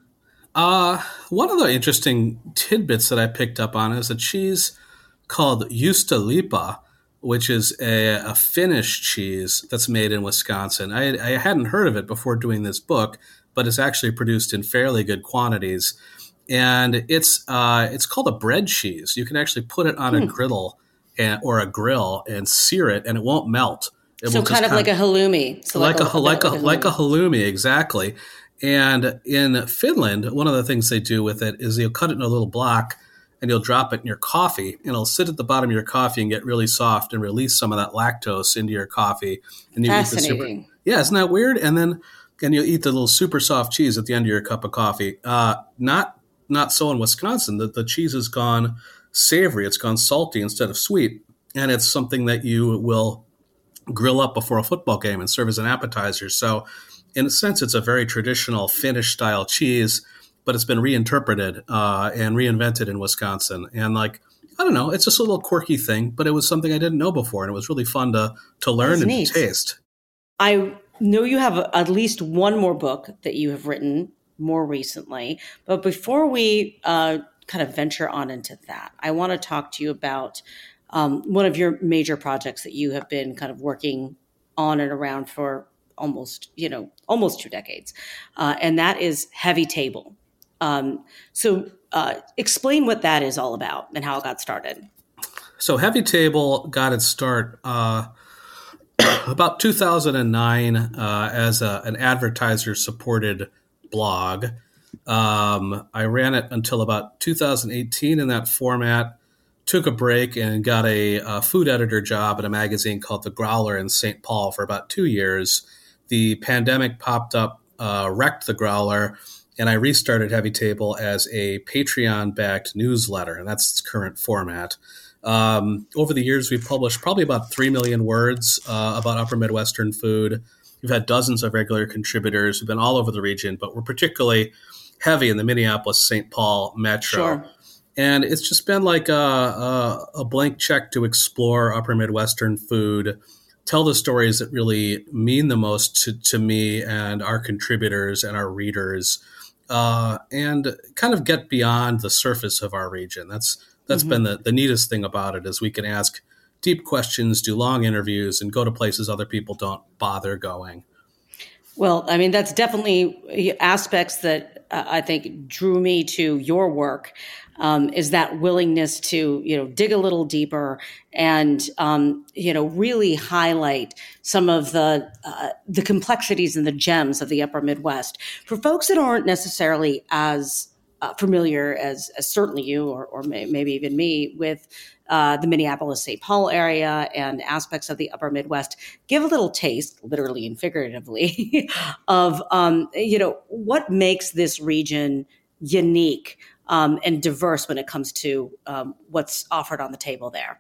One of the interesting tidbits that I picked up on is a cheese called Justa Lipa, which is a Finnish cheese that's made in Wisconsin. I hadn't heard of it before doing this book, but it's actually produced in fairly good quantities. And it's called a bread cheese. You can actually put it on a griddle or a grill and sear it, and it won't melt. So kind of like a halloumi. So like a halloumi, exactly. And in Finland, one of the things they do with it is you'll cut it in a little block and you'll drop it in your coffee, and it'll sit at the bottom of your coffee and get really soft and release some of that lactose into your coffee. And you Fascinating. Isn't that weird? And then you'll eat the little super soft cheese at the end of your cup of coffee. Not so in Wisconsin. The cheese has gone savory. It's gone salty instead of sweet. And it's something that you will grill up before a football game and serve as an appetizer. So in a sense, it's a very traditional Finnish-style cheese, but it's been reinterpreted and reinvented in Wisconsin. And I don't know, it's just a little quirky thing, but it was something I didn't know before, and it was really fun to learn and to taste. I know you have at least one more book that you have written more recently, but before we kind of venture on into that, I want to talk to you about one of your major projects that you have been kind of working on and around for almost 2 decades. And that is Heavy Table. So explain what that is all about and how it got started. So Heavy Table got its start about 2009 as an advertiser-supported blog. I ran it until about 2018 in that format, took a break and got a food editor job at a magazine called The Growler in St. Paul for about 2 years. The pandemic popped up, wrecked The Growler, and I restarted Heavy Table as a Patreon-backed newsletter, and that's its current format. Over the years, we've published probably about 3 million words about upper Midwestern food, We've had dozens of regular contributors who've been all over the region, but we're particularly heavy in the Minneapolis-St. Paul metro. Sure. And it's just been like a blank check to explore upper Midwestern food, tell the stories that really mean the most to me and our contributors and our readers, and kind of get beyond the surface of our region. That's been the neatest thing about it, is we can ask deep questions, do long interviews, and go to places other people don't bother going. Well, I mean, that's definitely aspects that I think drew me to your work, is that willingness to, dig a little deeper and, really highlight some of the complexities and the gems of the upper Midwest for folks that aren't necessarily as familiar as certainly you or maybe even me with the Minneapolis-St. Paul area and aspects of the upper Midwest. Give a little taste, literally and figuratively, of what makes this region unique and diverse when it comes to what's offered on the table there.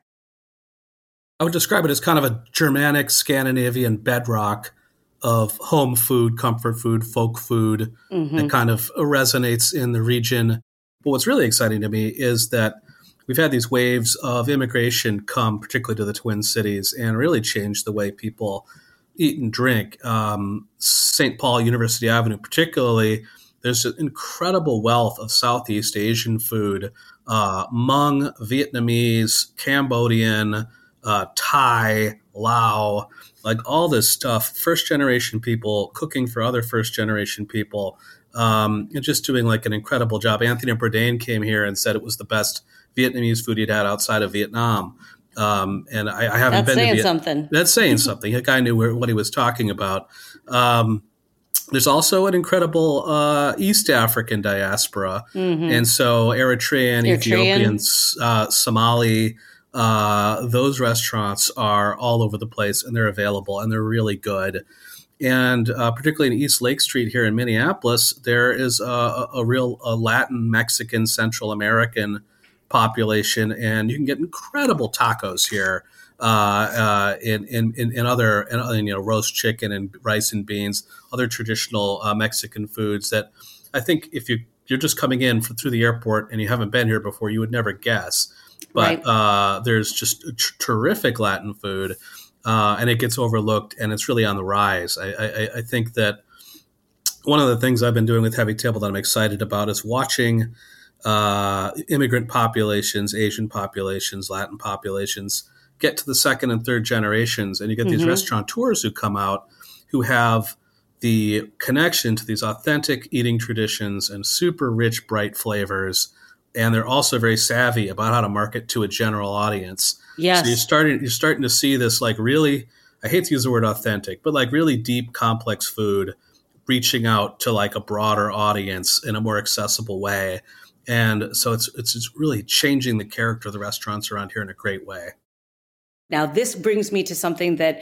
I would describe it as kind of a Germanic, Scandinavian bedrock of home food, comfort food, folk food that kind of resonates in the region. But what's really exciting to me is that we've had these waves of immigration come, particularly to the Twin Cities, and really changed the way people eat and drink. St. Paul, University Avenue particularly, there's an incredible wealth of Southeast Asian food, Hmong, Vietnamese, Cambodian, Thai, Lao, like all this stuff, first-generation people cooking for other first-generation people, and just doing like an incredible job. Anthony Bourdain came here and said it was the best Vietnamese food he'd had outside of Vietnam. And I haven't been to Vietnam. That's saying something. That's saying something. A guy knew what he was talking about. There's also an incredible East African diaspora. And so Eritrean, Ethiopian, Somali, those restaurants are all over the place, and they're available, and they're really good. And particularly in East Lake Street here in Minneapolis, there is a real Latin, Mexican, Central American population, and you can get incredible tacos here in other, roast chicken and rice and beans, other traditional Mexican foods that I think if you're just coming in through the airport and you haven't been here before, you would never guess. But there's just terrific Latin food, and it gets overlooked, and it's really on the rise. I think that one of the things I've been doing with Heavy Table that I'm excited about is watching immigrant populations, Asian populations, Latin populations get to the second and third generations, and you get these restaurateurs who come out who have the connection to these authentic eating traditions and super rich, bright flavors. And they're also very savvy about how to market to a general audience. Yes. So you're starting to see this like really, I hate to use the word authentic, but like really deep, complex food reaching out to like a broader audience in a more accessible way. And so it's really changing the character of the restaurants around here in a great way. Now, this brings me to something that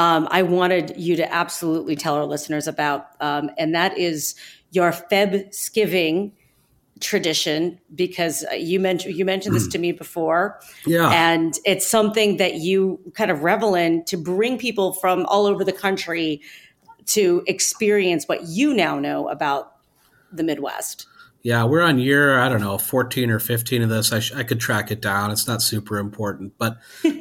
I wanted you to absolutely tell our listeners about, and that is your Febskiving tradition, because you mentioned this to me before. Yeah. And it's something that you kind of revel in to bring people from all over the country to experience what you now know about the Midwest. Yeah, we're on year, 14 or 15 of this. I could track it down. It's not super important. But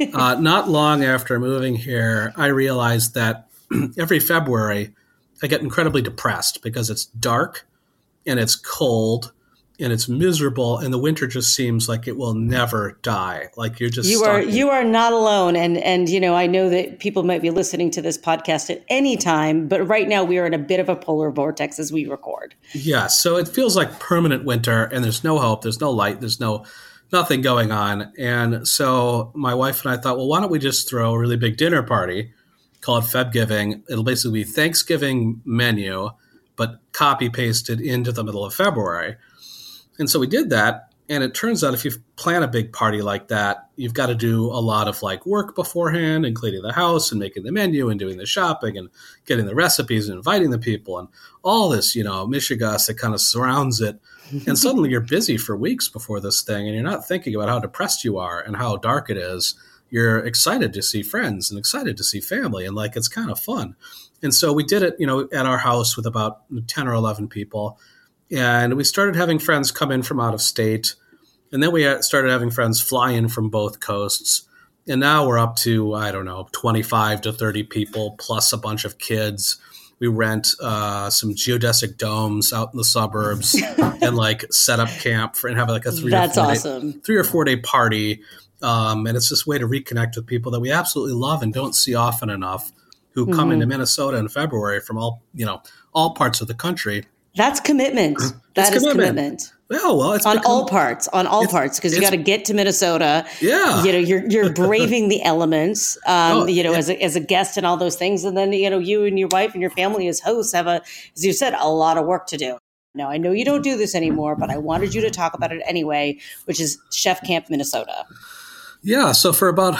not long after moving here, I realized that every February I get incredibly depressed because it's dark and it's cold and it's miserable, and the winter just seems like it will never die. Like you're just you are not alone, and I know that people might be listening to this podcast at any time, but right now we are in a bit of a polar vortex as we record. Yeah, so it feels like permanent winter, and there's no hope, there's no light, there's nothing going on, and so my wife and I thought, well, why don't we just throw a really big dinner party, call it Febgiving? It'll basically be Thanksgiving menu, but copy pasted into the middle of February. And so we did that, and it turns out if you plan a big party like that, you've got to do a lot of like work beforehand and cleaning the house and making the menu and doing the shopping and getting the recipes and inviting the people and all this, mishigas that kind of surrounds it. And suddenly you're busy for weeks before this thing, and you're not thinking about how depressed you are and how dark it is. you're excited to see friends and excited to see family, and like it's kind of fun. And so we did it, at our house with about 10 or 11 people. And we started having friends come in from out of state. And then we started having friends fly in from both coasts. And now we're up to, 25 to 30 people plus a bunch of kids. We rent some geodesic domes out in the suburbs and like set up camp and have like a 3 or 4 day party. And it's this way to reconnect with people that we absolutely love and don't see often enough, who come into Minnesota in February from all parts of the country. That's commitment. That is commitment. Yeah, well, it's on all parts, because you got to get to Minnesota. Yeah, you're braving the elements, as a guest and all those things, and then you and your wife and your family as hosts have as you said, a lot of work to do. Now I know you don't do this anymore, but I wanted you to talk about it anyway, which is Chef Camp Minnesota. Yeah, so for about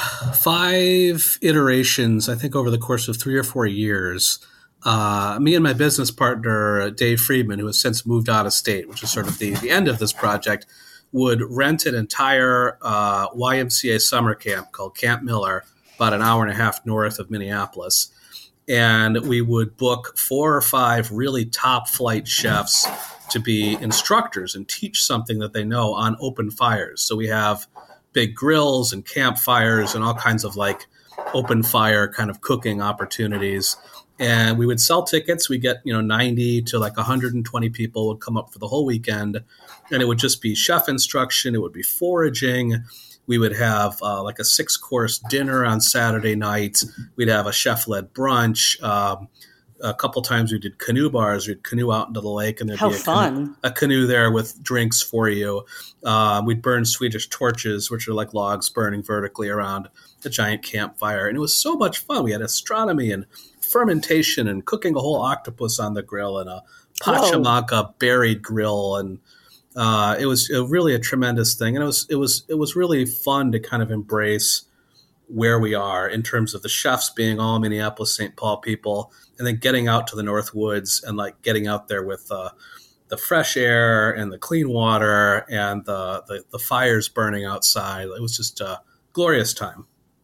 5 iterations, I think over the course of 3 or 4 years. Me and my business partner, Dave Friedman, who has since moved out of state, which is sort of the end of this project, would rent an entire YMCA summer camp called Camp Miller, about an hour and a half north of Minneapolis. And we would book 4 or 5 really top flight chefs to be instructors and teach something that they know on open fires. So we have big grills and campfires and all kinds of like open fire kind of cooking opportunities. And we would sell tickets. We get, 90 to like 120 people would come up for the whole weekend. And it would just be chef instruction. It would be foraging. We would have like a 6-course dinner on Saturday night. We'd have a chef-led brunch. A couple times we did canoe bars. We'd canoe out into the lake, and there'd be a canoe there with drinks for you. We'd burn Swedish torches, which are like logs burning vertically around a giant campfire. And it was so much fun. We had astronomy and fermentation and cooking a whole octopus on the grill and a Pachamama buried grill. And it was really a tremendous thing. And it was really fun to kind of embrace where we are in terms of the chefs being all Minneapolis, St. Paul people, and then getting out to the North Woods and like getting out there with the fresh air and the clean water and the fires burning outside. It was just a glorious time.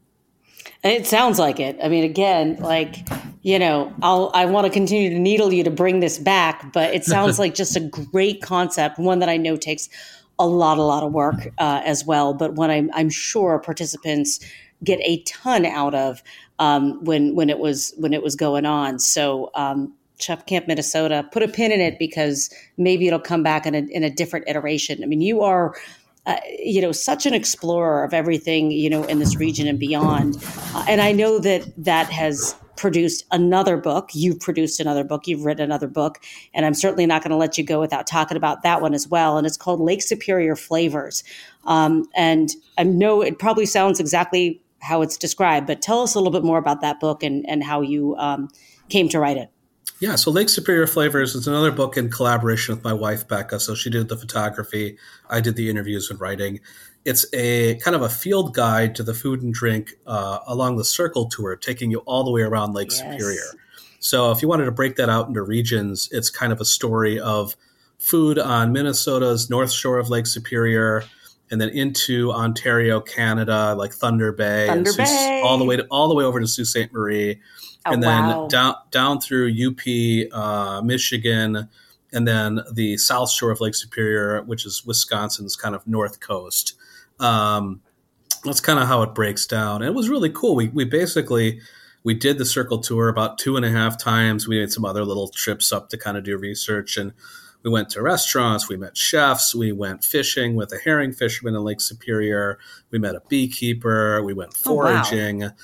It sounds like it. I mean, again, I want to continue to needle you to bring this back, but it sounds like just a great concept, one that I know takes a lot of work as well, but one I'm sure participants get a ton out of when it was going on. So Chef Camp Minnesota, put a pin in it because maybe it'll come back in a different iteration. I mean, you are such an explorer of everything, in this region and beyond. And I know that has produced another book. You've produced another book. You've written another book. And I'm certainly not going to let you go without talking about that one as well. And it's called Lake Superior Flavors. And I know it probably sounds exactly how it's described, but tell us a little bit more about that book and how you came to write it. Yeah, so Lake Superior Flavors is another book in collaboration with my wife, Becca. So she did the photography. I did the interviews and writing. It's a kind of a field guide to the food and drink along the Circle Tour, taking you all the way around Lake Superior. So if you wanted to break that out into regions, it's kind of a story of food on Minnesota's north shore of Lake Superior, and then into Ontario, Canada, like Thunder Bay, all the way over to Sault Ste. Marie. And then down through UP, Michigan, and then the south shore of Lake Superior, which is Wisconsin's kind of north coast. That's kind of how it breaks down. And it was really cool. We did the Circle Tour about 2.5 times. We made some other little trips up to kind of do research. And we went to restaurants. We met chefs. We went fishing with a herring fisherman in Lake Superior. We met a beekeeper. We went foraging. Oh, wow.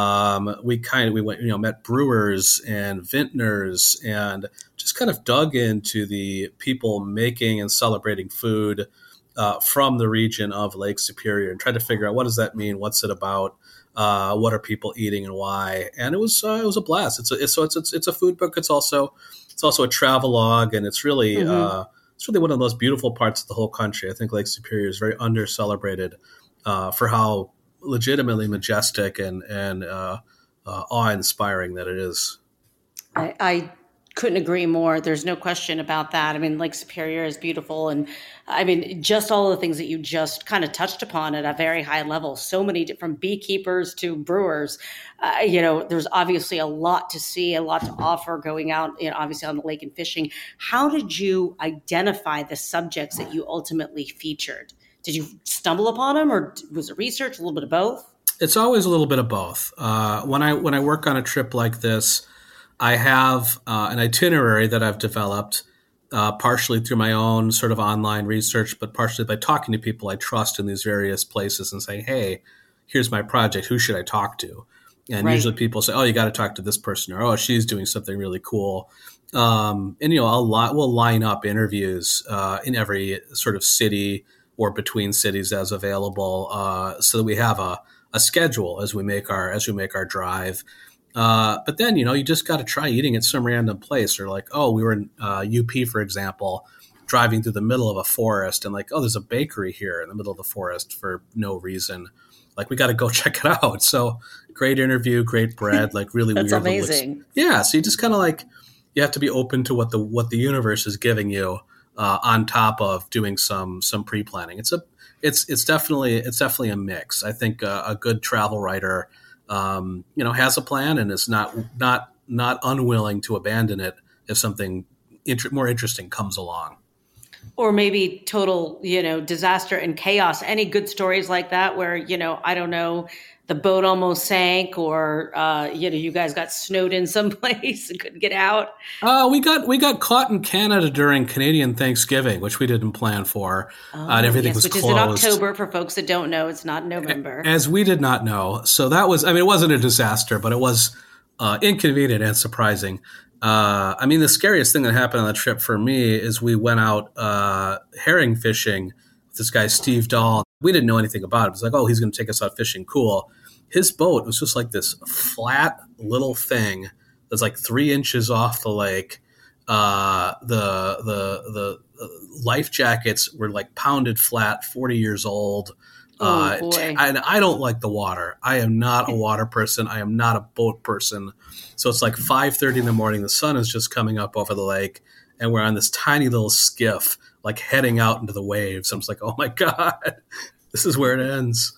We went, met brewers and vintners and just kind of dug into the people making and celebrating food from the region of Lake Superior and tried to figure out what does that mean, what's it about, what are people eating and why. And it was a blast. It's a food book. It's also a travelogue, and it's really one of the most beautiful parts of the whole country. I think Lake Superior is very under celebrated for how legitimately majestic and awe-inspiring that it is. I Couldn't agree more. There's no question about that. I mean, Lake Superior is beautiful. And I mean, just all the things that you just kind of touched upon at a very high level, so many different beekeepers to brewers, there's obviously a lot to see, a lot to offer going out, obviously on the lake and fishing. How did you identify the subjects that you ultimately featured? Did you stumble upon them, or was it research, a little bit of both? It's always a little bit of both. When I work on a trip like this, I have an itinerary that I've developed partially through my own sort of online research, but partially by talking to people I trust in these various places and saying, hey, here's my project. Who should I talk to? And usually people say, oh, you got to talk to this person, or, oh, she's doing something really cool. We'll line up interviews in every sort of city or between cities as available so that we have a schedule as we make our drive. But then, you just got to try eating at some random place, or like, oh, we were in UP, for example, driving through the middle of a forest and like, oh, there's a bakery here in the middle of the forest for no reason. Like, we got to go check it out. So great interview, great bread, like really That's weird. Amazing. Yeah. So you just kind of like, you have to be open to what the universe is giving you on top of doing some pre-planning. It's definitely a mix. I think a good travel writer has a plan and is not unwilling to abandon it if something more interesting comes along. Or maybe total, disaster and chaos. Any good stories like that where, I don't know, the boat almost sank, or, you guys got snowed in someplace and couldn't get out? We got caught in Canada during Canadian Thanksgiving, which we didn't plan for. And everything was closed. Which is in October, for folks that don't know. It's not November. As we did not know. So that was, it wasn't a disaster, but it was inconvenient and surprising. The scariest thing that happened on the trip for me is we went out herring fishing with this guy, Steve Dahl. We didn't know anything about it. It was like, oh, he's going to take us out fishing. Cool. His boat was just like this flat little thing that's like 3 inches off the lake. The life jackets were like pounded flat, 40 years old. And I don't like the water. I am not a water person. I am not a boat person. So it's like 5:30 in the morning. The sun is just coming up over the lake, and we're on this tiny little skiff, like heading out into the waves. I'm just like, oh my God, this is where it ends.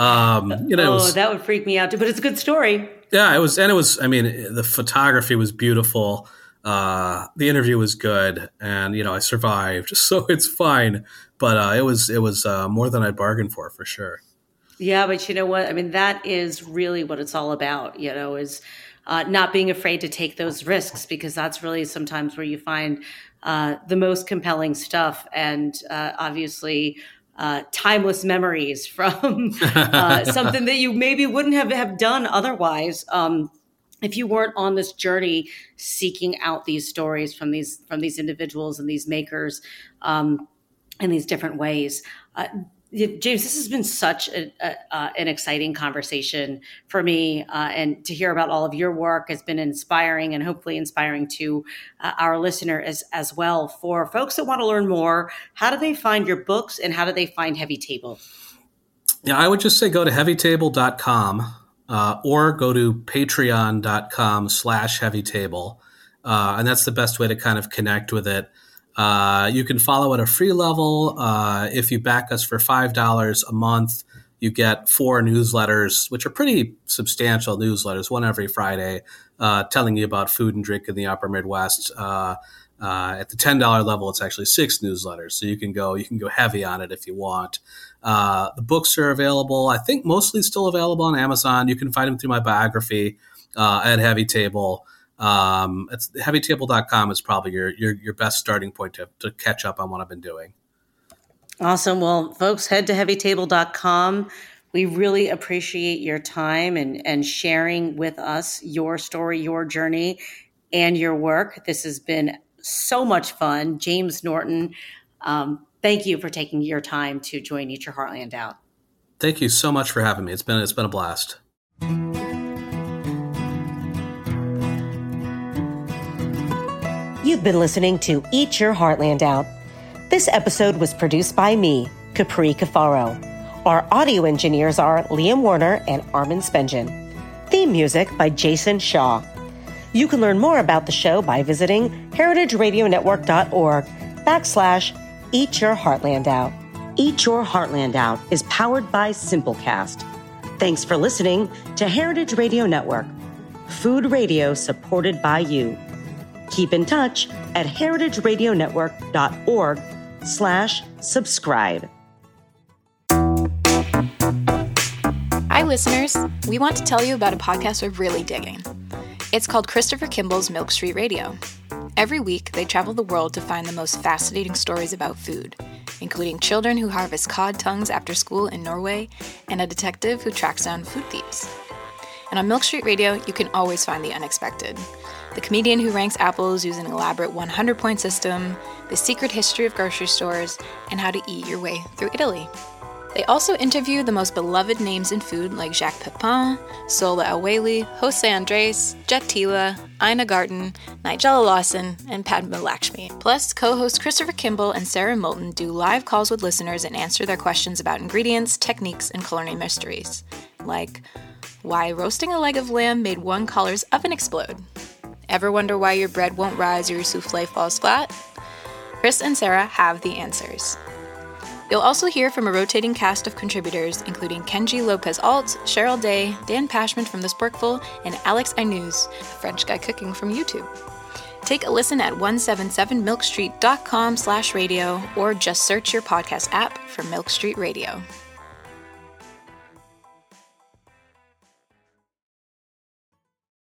That would freak me out too, but it's a good story. Yeah, it was. The photography was beautiful. The interview was good, and I survived, so it's fine. But it was more than I bargained for sure. Yeah, but you know what? That is really what it's all about. Is not being afraid to take those risks, because that's really sometimes where you find the most compelling stuff, and obviously timeless memories from something that you maybe wouldn't have done otherwise. If you weren't on this journey seeking out these stories from these individuals and these makers in these different ways. James, this has been such an exciting conversation for me, and to hear about all of your work has been inspiring, and hopefully inspiring to our listener as well. For folks that want to learn more, how do they find your books, and how do they find Heavy Table? Yeah, I would just say go to heavytable.com. Or go to patreon.com/heavytable. And that's the best way to kind of connect with it. You can follow at a free level. If you back us for $5 a month, you get 4 newsletters, which are pretty substantial newsletters, one every Friday, telling you about food and drink in the upper Midwest. At the $10 level, it's actually 6 newsletters. So you can go heavy on it if you want. The books are available, I think mostly still available on Amazon. You can find them through my biography at Heavy Table. It's heavytable.com is probably your best starting point to catch up on what I've been doing. Awesome. Well, folks, head to heavytable.com. We really appreciate your time and sharing with us your story, your journey, and your work. This has been so much fun. James Norton, thank you for taking your time to join Eat Your Heartland Out. Thank you so much for having me. It's been a blast. You've been listening to Eat Your Heartland Out. This episode was produced by me, Capri Cafaro. Our audio engineers are Liam Warner and Armin Spengen. Theme music by Jason Shaw. You can learn more about the show by visiting heritageradionetwork.org/Eat Your Heartland Out. Eat Your Heartland Out is powered by Simplecast. Thanks for listening to Heritage Radio Network, food radio supported by you. Keep in touch at heritageradionetwork.org/subscribe. Hi, listeners. We want to tell you about a podcast we're really digging. It's called Christopher Kimball's Milk Street Radio. Every week, they travel the world to find the most fascinating stories about food, including children who harvest cod tongues after school in Norway and a detective who tracks down food thieves. And on Milk Street Radio, you can always find the unexpected. The comedian who ranks apples using an elaborate 100-point system, the secret history of grocery stores, and how to eat your way through Italy. They also interview the most beloved names in food like Jacques Pepin, Sola El-Waylly, Jose Andres, Jet Tila, Ina Garten, Nigella Lawson, and Padma Lakshmi. Plus, co-hosts Christopher Kimball and Sarah Moulton do live calls with listeners and answer their questions about ingredients, techniques, and culinary mysteries. Like, why roasting a leg of lamb made one caller's oven explode? Ever wonder why your bread won't rise or your souffle falls flat? Chris and Sarah have the answers. You'll also hear from a rotating cast of contributors, including Kenji Lopez-Alt, Cheryl Day, Dan Pashman from The Sporkful, and Alex Aynouz, a French guy cooking from YouTube. Take a listen at 177milkstreet.com/radio or just search your podcast app for Milk Street Radio.